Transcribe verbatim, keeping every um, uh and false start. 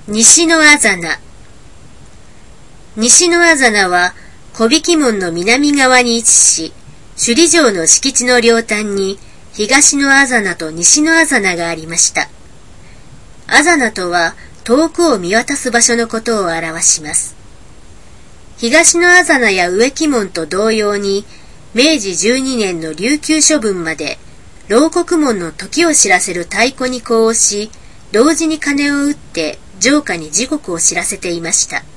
西のあざな。西のあざなは小引門の南側に位置し、首里城の敷地の両端に東のあざなと西のあざながありました。あざなとは遠くを見渡す場所のことを表します。東のあざなや植木門と同様に、めいじじゅうにねんの琉球処分まで、漏刻門の時を知らせる太鼓に呼応し、同時に鐘を打って城下に時刻を知らせていました。